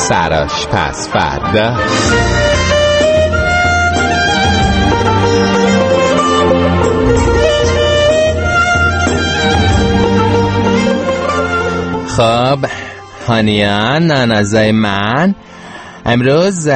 سرآشپز فردا. خب هانیان نانازای من، امروز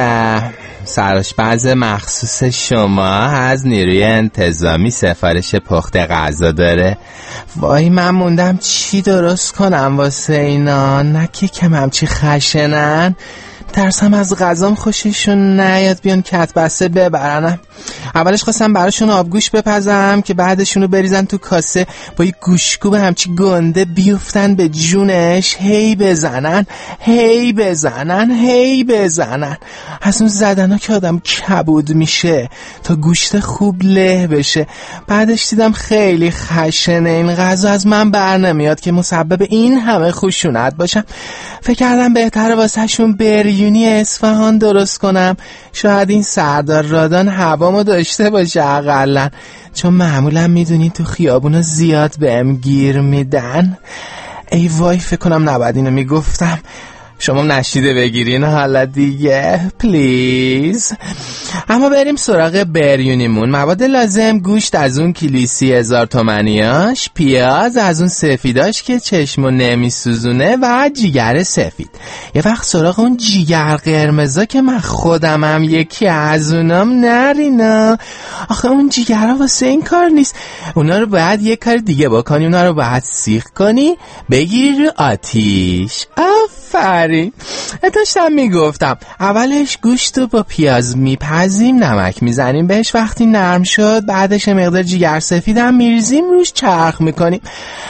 سرآشپز مخصوص شما از نیروی انتظامی سفارش پخت غذا داره. وای من موندم چی درست کنم واسه اینا، نکه کم همچی خشنن، ترسم از غذام خوششون نیاد بیان کت بسته ببرنم. اولش خواستم براشون آبگوش بپزم که بعدشونو بریزن تو کاسه با یه گوشکوب همچی گنده بیفتن به جونش، هی بزنن هی بزنن هی بزنن. از اون زدنا که آدم کبود میشه تا گوشت خوب له بشه. بعدش دیدم خیلی خشنه این غذا، از من بر نمیاد که مسبب این همه خشونت باشم. فکر کردم بهتره واسه شون بریونی اصفهان درست کنم، شاید این سردار رادان هوامو داشته باشه اقلن، چون معمولا میدونی تو خیابونا زیاد بهم گیر میدن. ای وای فکر کنم نباید اینو میگفتم، شما نشیده بگیرین حالا دیگه پلیز. اما بریم سراغ بریونیمون. مواد لازم: گوشت از اون کیلویی 30,000 تومانیاش، پیاز از اون سفیداش که چشمو نمیسوزونه و جیگر سفید. یه وقت سراغ اون جیگر قرمزا که من خودمم یکی از اونام نرینا. آخه اون جیگرها واسه این کار نیست، اونا رو باید یه کار دیگه بکنی، اونا رو باید سیخ کنی بگیری رو آتیش. آفرین. داشتم میگفتم اولش گوشت رو با پیاز میپزیم، نمک میزنیم بهش، وقتی نرم شد بعدش مقدار جیگر سفیدم میریزیم روش، چرخ میکنیم،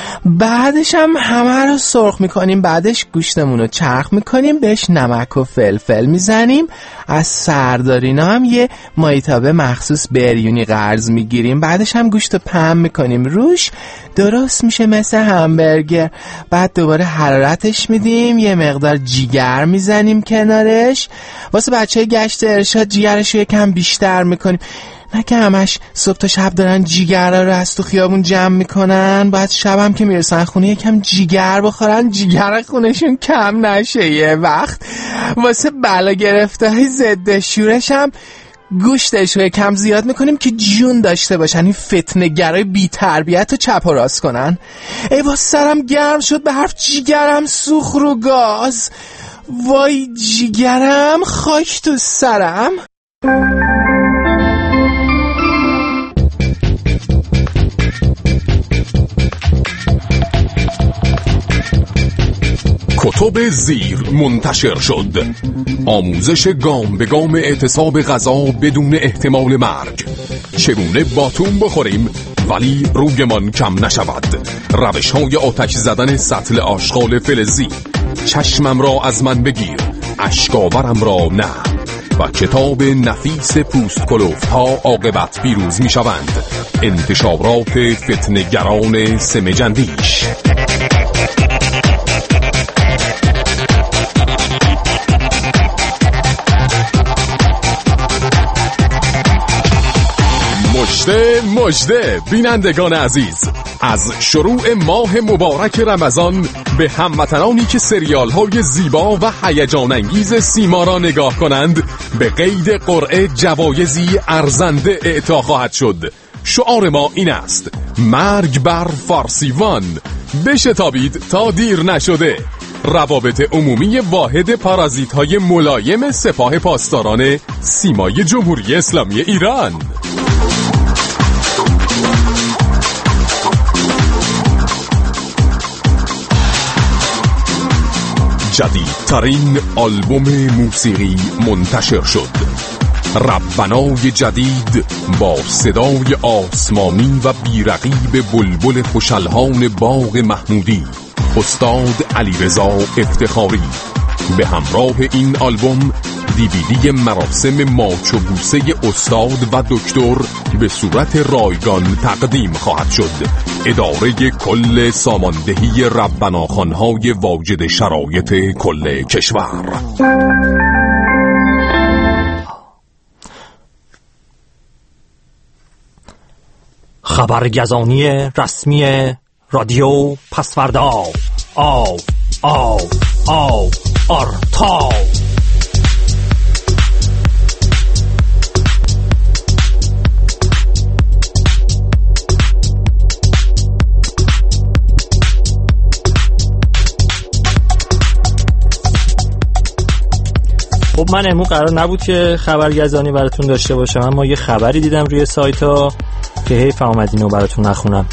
بعدش هم همه رو سرخ میکنیم، بعدش گوشتمون رو چرخ میکنیم، بهش نمک و فلفل میزنیم، از سردارینا هم یه مایتابه مخصوص بریونی قرض میگیریم، بعدش هم گوشت رو پهن میکنیم روش، درست میشه مثل همبرگر. بعد دوباره حرارتش میدیم، یه مقدار جیگر میزنیم کنارش، واسه بچه گشت ارشاد جیگرش رو یکم بیشتر میکنیم، نه که همش صبح تا شب دارن جیگر رو از تو خیابون جمع میکنن، باید شبم که میرسن خونه یکم جیگر بخورن، جیگر خونشون کم نشه. یه وقت واسه بلا گرفته های ضد شورش هم گوشتش رو کم زیاد میکنیم که جون داشته باشن، این فتنه گرای بی تربیت رو چپ و راست کنن. ای با سرم گرم شد به حرف، جیگرم سوخ رو گاز، وای جیگرم خاک تو سرم. کتب زیر منتشر شد. آموزش گام به گام اعتصاب غذا بدون احتمال مرگ. چگونه باتون بخوریم ولی رویمان کم نشود. روش‌های آتش زدن سطل آشغال فلزی. چشمم را از من بگیر، اشکاورم را نه. و کتاب نفیس پوست کلوفت ها عاقبت پیروز می شوند. انتشارات فتنه‌گران سمجندیش. مژده بینندگان عزیز، از شروع ماه مبارک رمضان به هموطنانی که سریال های زیبا و هیجان انگیز سیما را نگاه کنند به قید قرعه جوایزی ارزنده اعطا خواهد شد. شعار ما این است: مرگ بر فارسیوان. بشتابید تا دیر نشده. روابط عمومی واحد پارازیت های ملایم سپاه پاسداران سیمای جمهوری اسلامی ایران. جدیدترین آلبوم موسیقی منتشر شد. ربنای جدید با صدای آسمانی و بیرقیب بلبل خوشالهان باغ محمودی، استاد علیرضا افتخاری. به همراه این آلبوم دیویدی مراسم ماچ و بوسه استاد و دکتر به صورت رایگان تقدیم خواهد شد. اداره کل ساماندهی ربناخوان‌های واجد شرایط کل کشور. خبرگزانی رسمی رادیو پسوردا. آرتاو من امروز قرار نبود که خبرگزانی براتون داشته باشم، اما یه خبری دیدم روی سایت ها که حیف اومد اینو براتون نخونم.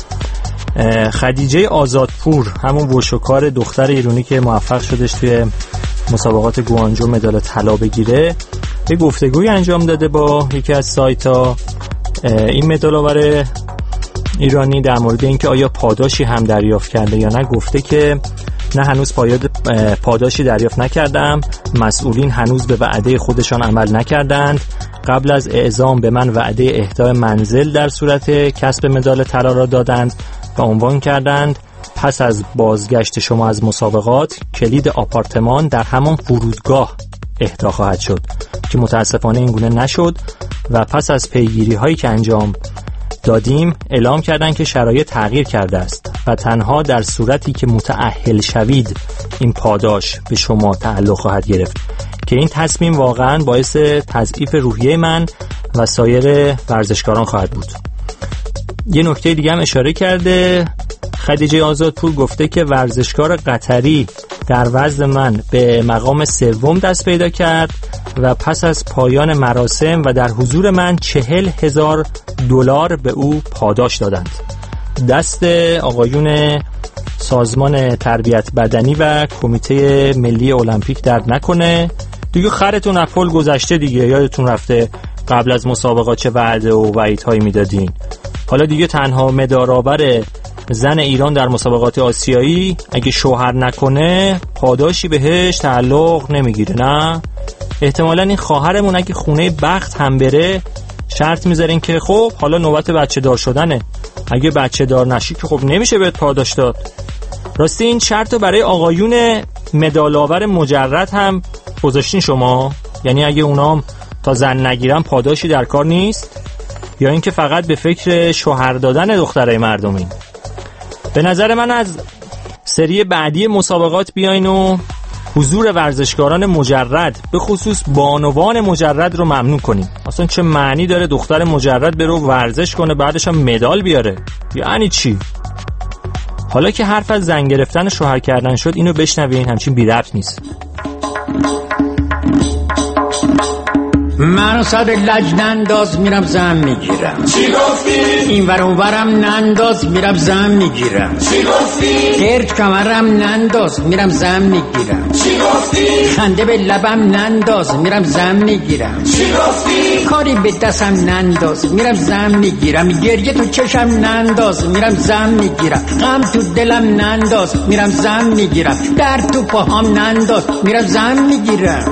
خدیجه آزادپور، همون وشوکار دختر ایرانی که موفق شدش توی مسابقات گوانجو مدال طلا بگیره، یه گفتگوی انجام داده با یکی از سایت ها. این مدال آور ایرانی در مورد اینکه آیا پاداشی هم دریافت کرده یا نه گفته که نه، هنوز پاداشی دریافت نکردم. مسئولین هنوز به وعده خودشان عمل نکردند. قبل از اعزام به من وعده اهدای منزل در صورت کسب مدال طلا را دادند و عنوان کردند پس از بازگشت شما از مسابقات کلید آپارتمان در همان فرودگاه اهدا خواهد شد، که متاسفانه این گونه نشد و پس از پیگیری هایی که انجام دادیم اعلام کردند که شرایط تغییر کرده است و تنها در صورتی که متأهل شوید این پاداش به شما تعلق خواهد گرفت، که این تصمیم واقعا باعث تضعیف روحیه من و سایر ورزشکاران خواهد بود. یه نکته دیگه هم اشاره کرده خدیجه آزادپور، گفته که ورزشکار قطری در وزن من به مقام سوم دست پیدا کرد و پس از پایان مراسم و در حضور من $40,000 به او پاداش دادند. دست آقایون سازمان تربیت بدنی و کمیته ملی المپیک درد نکنه. دیگه خرتون اپل گذشته دیگه، یادتون رفته قبل از مسابقات چه وعده و وعیدهایی میدادین. حالا دیگه تنها مدال‌آور زن ایران در مسابقات آسیایی اگه شوهر نکنه پاداشی بهش تعلق نمیگیره. نه، احتمالاً این خواهرمون اگه خونه بخت هم بره شرط میذارین که خب حالا نوبت بچه دار شدنه، اگه بچه دار نشی که خب نمیشه بهت پاداش داد. راستی این شرط رو برای آقایون مدال‌آور مجرد هم گذاشتین شما؟ یعنی اگه اونام تا زن نگیرن پاداشی در کار نیست، یا اینکه فقط به فکر شوهر دادن دخترای مردمین؟ به نظر من از سری بعدی مسابقات بیاین و حضور ورزشکاران مجرد به خصوص بانوان مجرد رو ممنوع کنیم. اصلا چه معنی داره دختر مجرد بره ورزش کنه بعدش هم مدال بیاره؟ یعنی چی؟ حالا که حرف از زن گرفتن شوهر کردن شد اینو بشنوین، همچین بی ربط نیست. منو صد لج ننداز میرم زن میگیرم. چی گفتی؟ این ور اون ورم ننداز میرم زن میگیرم. چی گفتی؟ گرد کمرم ننداز میرم زن میگیرم. چی گفتی؟ خنده به لبم ننداز میرم زن میگیرم. چی گفتی؟ کاری به دستم ننداز میرم زن میگیرم. گریه تو چشم ننداز میرم زن میگیرم. غم تو دلم ننداز میرم زن میگیرم. درد تو پاهام ننداز میرم زن میگیرم.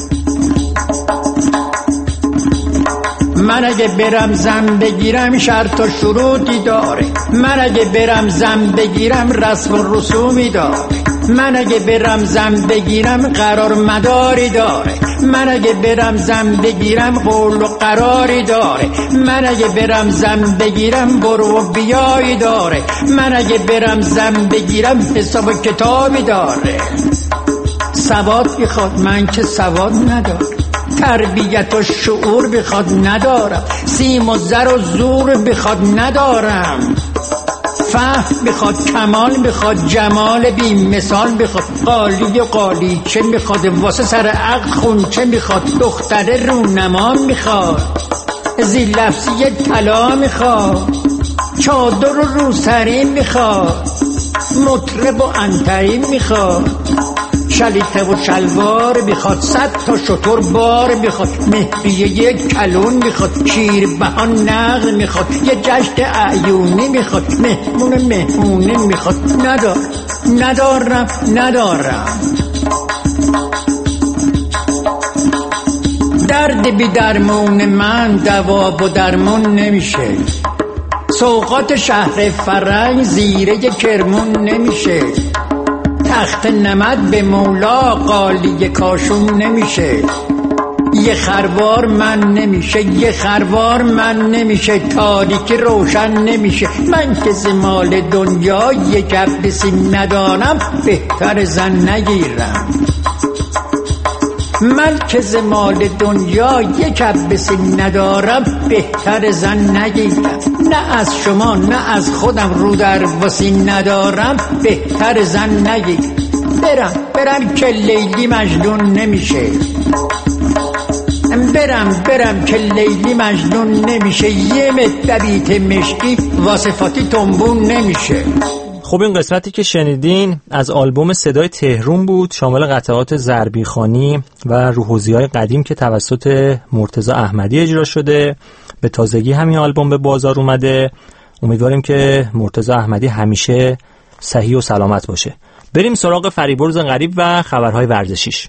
من اگه برم زن بگیرم شرط و شروطی داره. من اگه برم زن بگیرم رسم و رسومی داره. من اگه برم زن بگیرم قرار مداری داره. من اگه برم زن بگیرم قول و قراری داره. من اگه برم زن بگیرم برو و بیایی داره. من اگه برم زن بگیرم حساب و کتابی داره. سواد بخواد من که سواد ندارم. تربیت و شعور بخواد ندارم. سیم و زر و زور بخواد ندارم. فهم بخواد کمال بخواد جمال بی مثال بخواد. قالی و قالی چه بخواد واسه سر عقل خون چه بخواد. دختر رونما میخواد. زی لفظی طلا میخواد. چادر و روسری میخواد. مطرب و انتری میخواد. شلیته و شلوار بخواد. 100 تا شتر بار بخواد. مهریه یک کلون بخواد. شیر بهان نقل میخواد. یه جشن اعیونی میخواد. مهمونه میخواد. ندارم. درد بی درمون من دوا و درمون نمیشه. سوقات شهر فرنگ زیره کرمون نمیشه. تخت نمد به مولا قالی کاشون نمیشه. یه خروار من نمیشه. تاریکی روشن نمیشه. من که زمال دنیا یه کبسی ندارم بهتر زن نگیرم. من که زمال دنیا یه کبسی ندارم بهتر زن نگیرم. نه از شما نه از خودم رو در واسی ندارم بهتر زن نگیرم. برم که لیلی مجنون نمیشه. برم که لیلی مجنون نمیشه، یه مدبیت مشکی واسه فاتی تنبون نمیشه. خب این قسمتی که شنیدین از آلبوم صدای تهرون بود، شامل قطعات ضربیخوانی و روحوزی‌های قدیم که توسط مرتضی احمدی اجرا شده. به تازگی همین آلبوم به بازار اومده. امیدواریم که مرتضی احمدی همیشه صحیح و سلامت باشه. بریم سراغ فریبرز غریب و خبرهای ورزشیش.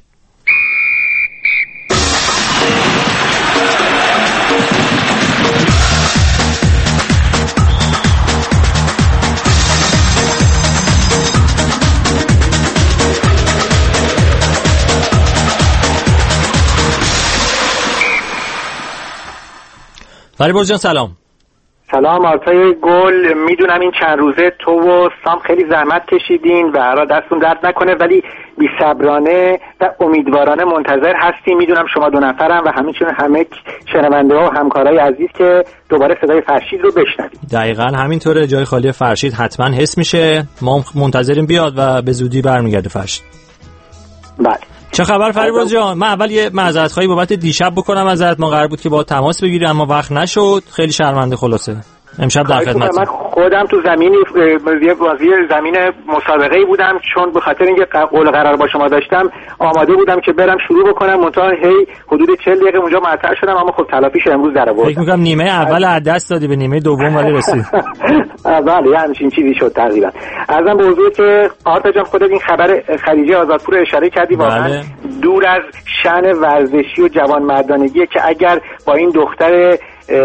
فریبرز جان سلام. سلام آرتای گل، میدونم این چند روزه تو و سام خیلی زحمت کشیدین و را دستون درد نکنه، ولی بی صبرانه و امیدوارانه منتظر هستیم. میدونم شما دو نفرم و همینچون همه شنونده ها و همکارای عزیز که دوباره صدای فرشید رو بشنوید. دقیقاً همینطوره، جای خالی فرشید حتما حس میشه. ما منتظریم بیاد و به زودی برمیگرده فرشید. بله. چه خبر فریبرز جان؟ من اول یه معذرت خواهی بابت دیشب بکنم ازت. ما قرار بود که با تماس بگیریم اما وقت نشد. خیلی شرمنده. خلاصه امشب در خدمتم. من خودم تو بازی زمین مسابقه‌ای بودم، چون به خاطر اینکه قول قرار با شما داشتم آماده بودم که برم شروع بکنم، منتها هی حدود 40 دقیقه اونجا معطل شدم، اما خب تلافیش امروز در آوردم. فکر می‌کنم نیمه اول از دست دادی، به نیمه دوم ولی رسید. بله همین چیزی شد تقریبا. ارزم به حضور که آرتا جان خودت این خبر خدیجه آزادپور اشاره کردی، واقعا دور از شأن ورزشی و جوانمردانگیه که اگر با این دختر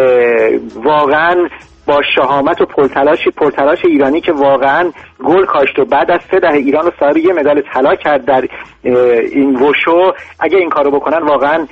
واقعا با شهامت و پرتلاش ایرانی که واقعا گل کاشت و بعد از 3 دهه ایران رو صاحب یه مدال طلا کرد در این وشو، اگه این کارو بکنن واقعا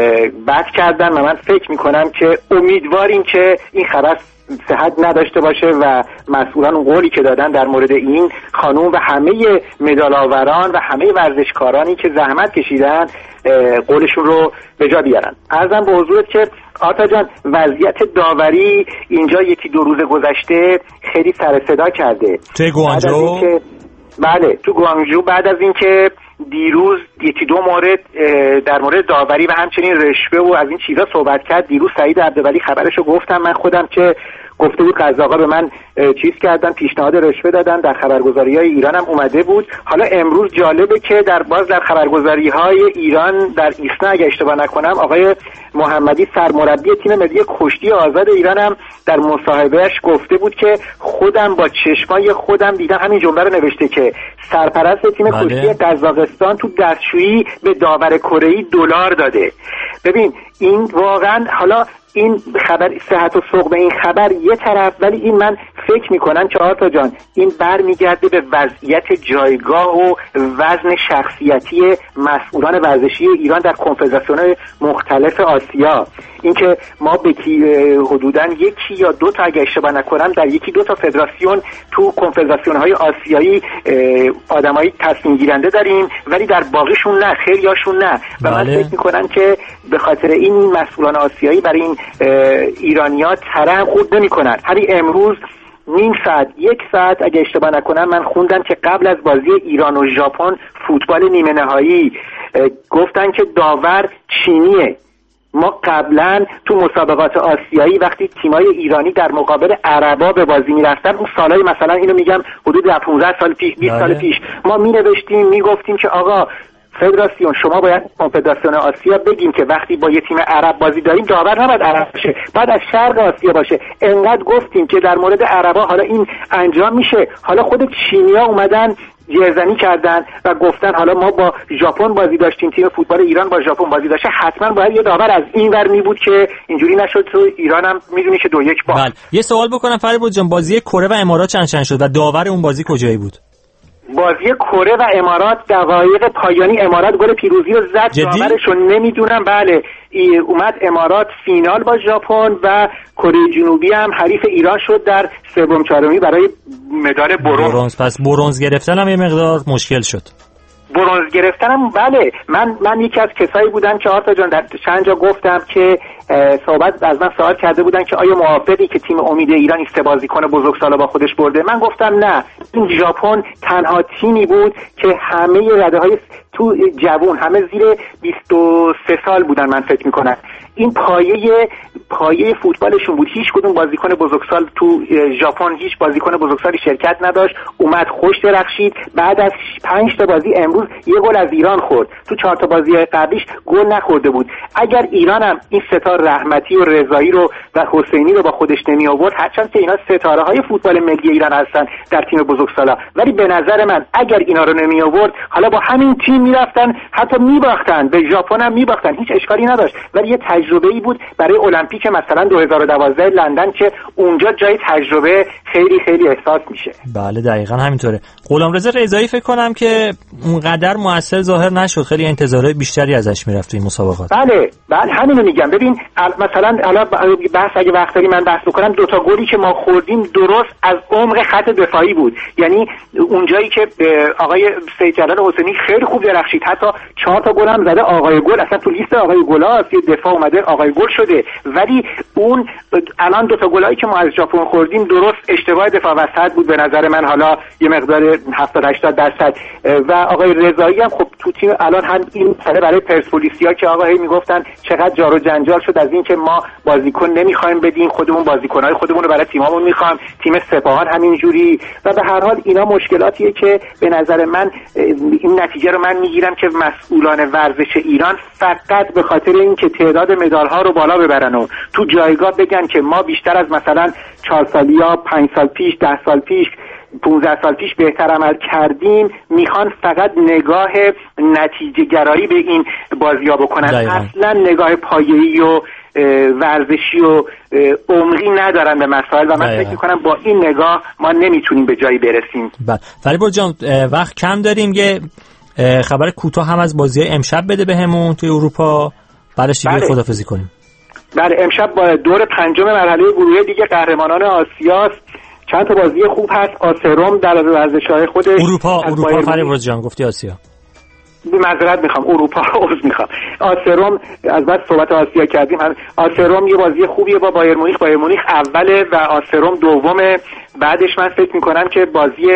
بد کردن و من فکر میکنم که امیدواریم که این خبر صحت نداشته باشه و مسئولان اون قولی که دادن در مورد این خانوم و همه مدال آوران و همه ورزشکارانی که زحمت کشیدن قولشون رو به جا بیارن. عرضم به حضورت که آرتا جان وضعیت داوری اینجا 1-2 روز گذشته خیلی سر صدا کرده. توی گوانجو؟ بله تو گوانجو، بعد از اینکه دیروز 1-2 مورد در مورد داوری و همچنین رشوه و از این چیزا صحبت کرد. دیروز سعید عبدولی خبرشو گفتم من خودم که گفته بود قزاقا به من چیز کردن، پیشنهاد رشوه دادن، در خبرگزاری‌های ایران هم اومده بود. حالا امروز جالبه که در خبرگزاری‌های ایران در ایسنا اگه اشتباه نکنم آقای محمدی سرمربی تیم ملی کشتی آزاد ایران هم در مصاحبهش گفته بود که خودم با چشمای خودم دیدم، همین جمله رو نوشته که سرپرست تیم کشتی قزاقستان تو دستشویی به داور کره‌ای دلار داده. ببین این واقعا، حالا این خبر صحت و سقم این خبر یه طرف، ولی این من فکر میکنم که آرتا جان این برمیگرده به وضعیت جایگاه و وزن شخصیتی مسئولان ورزشی ایران در کنفدراسیون‌های مختلف آسیا. اینکه ما به حدوداً 1 یا 2 تا اگه اشتباه نکنم در 1-2 تا فدراسیون تو کنفدراسیون‌های آسیایی آدمای تصمیم گیرنده داریم، ولی در باقیشون نه، خیلیاشون نه. و من فکر میکنم که به خاطر این مسئولان آسیایی برای این ایرانی‌ها ترحم خود نمی‌کنن. همین امروز نیم ساعت 1 ساعت اگه اشتباه نکنم من خوندم که قبل از بازی ایران و ژاپن فوتبال نیمه نهایی گفتن که داور چینیه. ما قبلا تو مسابقات آسیایی وقتی تیمای ایرانی در مقابل عربا به بازی میرفتن، اون سالهای مثلا اینو میگم حدود 15 سال پیش 20 سال پیش، ما مینوشتیم میگفتیم که آقا فدراسیون شما باید کنفدراسیون آسیا بگیم که وقتی با یه تیم عرب بازی داریم داور نباید عرب باشه، بعد از شرق آسیا باشه. انقدر گفتیم که در مورد عربا حالا این انجام میشه. حالا خود چینیا اومدن جرزنی کردن و گفتن حالا ما با ژاپن بازی داشتیم، تیم فوتبال ایران با ژاپن بازی داشته، حتما باید یه داور از این ور می بود که اینجوری نشد. تو ایران هم میدونی که 2-1 باخت. بله. یه سوال بکنم فریبرز جان، بازی کره و امارات چند شد و داور اون بازی کجایی بود؟ بازی کره و امارات دقایق پایانی امارات گل پیروزی رو زد، داورش رو نمیدونم. بله اومد امارات فینال با ژاپن و کره جنوبی هم حریف ایران شد در سوم چهارمی برای مدال برنز. پس برنز گرفتن هم یه مقدار مشکل شد. برنز گرفتنم بله، من یکی از کسایی بودم که آرتا جان در چند جا گفتم که صحبت از من سوال کرده بودن که آیا موافقی که تیم امید ایران 3 بازیکن بزرگسالا با خودش برده؟ من گفتم نه، این ژاپن تنها تیمی بود که همه رده‌های تو جوان همه زیر 23 سال بودن. من فکر میکنم این پایه فوتبالشون بود. هیچ کدوم بازیکن بزرگسال تو ژاپن، هیچ بازیکن بزرگسالی شرکت نداشت. اومد خوش درخشید، بعد از 5 تا بازی امروز یه گل از ایران خورد. تو 4 تا بازی قبلیش گل نخورده بود. اگر ایران هم این ستا رحمتی و رضایی رو و حسینی رو با خودش نمی آورد، هرچند که اینا ستاره های فوتبال ملی ایران هستن در تیم بزرگسالا، ولی به نظر من اگر اینا رو نمی آورد حالا با همین تیم میرفتن، حتی میباختن، به ژاپن هم میباختن، هیچ اشکالی نداشت. ولی یه تجربه‌ای بود برای المپیک مثلا 2012 لندن که اونجا جای تجربه خیلی خیلی احساس میشه. بله دقیقاً همینطوره. غلامرضا رضایی فکر کنم که اونقدر موثر ظاهر نشد، خیلی انتظارات بیشتری ازش میرفت این مسابقات. بله همینو میگم. ببین مثلا الان بحث اگه وقت داری من بحث بکنم، 2 تا گلی که ما خوردیم درست از عمق خط دفاعی بود. یعنی اونجایی که آقای سید جلال حسینی خیلی خوب درخشید، حتی 4 تا گل هم زده. آقای گل اصلا تو لیست آقای گلاست، یه دفاع اومده آقای گل شده. ولی اون الان 2 تا گلایی که ما از ژاپن خوردیم درست اشتباه دفاع وسط بود به نظر من، حالا یه مقدار 70-80%. و آقای رضایی هم خب تو تیم الان هم این مسئله برای پرسپولیسیا که آقا هی میگفتن چقدر جار و جنجال شد از این که ما بازیکن نمیخوایم بدیم، خودمون بازیکنای خودمون رو برای تیممون میخوایم، تیم سپاهان همینجوری. و به هر حال اینا مشکلاتیه که به نظر من این نتیجه رو من میگیرم که مسئولان ورزش ایران فقط به خاطر اینکه تعداد مدال‌ها رو بالا ببرن و تو جایگاه بگن که ما بیشتر از مثلا 4 سال یا 5 سال پیش، 10 سال پیش، 15 سال پیش بهتر عمل کردیم، میخوان فقط نگاه نتیجه گرایی به این بازی‌ها بکنن. اصلا نگاه پایه‌ای و ورزشی و عمقی ندارن به مسائل و من فکر میکنم با این نگاه ما نمیتونیم به جایی برسیم. فریبرز جان وقت کم داریم، یه خبر کوتاه هم از بازی امشب بده بهمون توی اروپا، بعدش دیگه خداحافظی کنیم. بله امشب با دور 5 مرحله گروهی دیگه قهرمانان آسیاست. چند تا بازی خوب هست. آسروم در ورزش‌های خودش اروپا فریبرز جان گفتی آسیا، معذرت میخوام، اروپا رو میخوام. آسروم از بعد صحبت آسیا کردیم. آسروم یه بازی خوبیه با بایر مونیخ اوله و آسروم دومه. بعدش من فکر میکنم که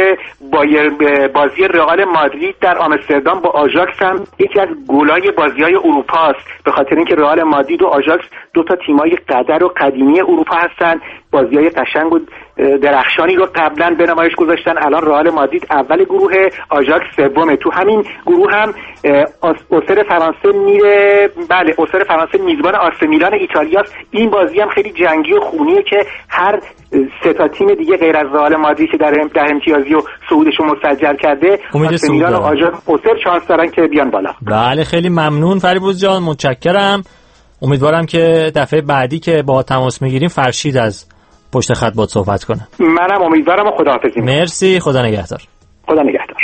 بازی رئال مادرید در آمستردام با آژاکس هم یکی از گلای بازی‌های اروپا است، به خاطر اینکه رئال مادرید و آژاکس 2 تا تیمای قدر و قدیمی اروپا هستن. بازی‌های قشنگ و درخشانی رو قبلا به نمایش گذاشتن. الان رئال مادرید اول گروه، آژاکس سومه. تو همین گروه هم اوسر فرانسه میره، بله اوسر فرانسه میزبان آرس میلان ایتالیاست. این بازی هم خیلی جنگی و خونیه که هر 3 تا تیم دیگه غیر از رئال مادرید که در امتیازی و صعودشون مسجل کرده، آرس میلان و آژاکس اوسر شانس دارن که بیان بالا. بله خیلی ممنون فریبرز جان، متشکرم. امیدوارم که دفعه بعدی که با تماس میگیریم فرشید از پشت خط باهات صحبت کنه. منم امیدوارم و خداحافظی. مرسی، خدا نگهدار. خدا نگهدار.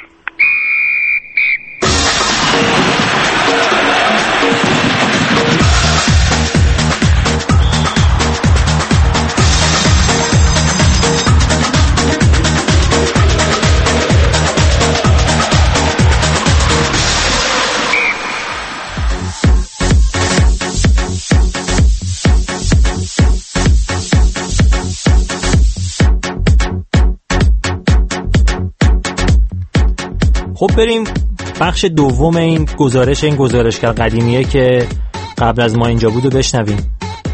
خب بریم بخش دوم این گزارشگر قدیمیه که قبل از ما اینجا بود و بشنویم.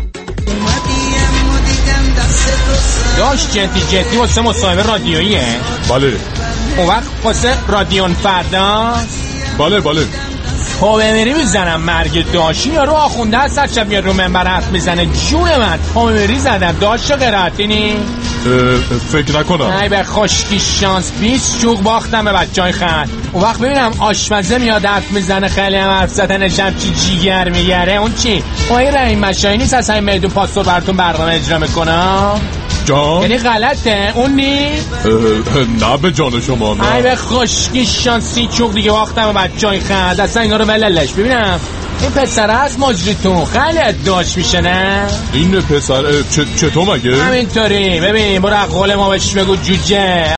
داشت جدی واسه مصاحبه رادیوییه؟ بله. اون وقت واسه رادیون فردا؟ بله. پاومری میزنم مرگ داشی یا رو آخونده هست هر شب میاد رو منبر حرف میزنه. جون من پاومری زدم داشت قرائتی نی؟ فکر نکنم. ای به خشکی شانس 20 چوق باختم به بچهای خط. اون وقت ببینم آشپزه میاد حرف میزنه خیلی هم حرف زدن شب چی جیگر میگره. اون چی؟ اون این رحیم مشایی نیست از همین میدون پاستور براتون برنامه اجرا میکنم جان؟ یعنی غلطه اون نی؟ نه به جان شما نه. ای به خشکی شانس 30 چوق دیگه باختم به بچهای خط. اصلا اینا رو مللش ببینم. این پسر از مجریتون خیلی ادعاش میشه نه؟ این پسر چطور مگه؟ همینطوری. ببین برو قول ما بهش بگو جوجه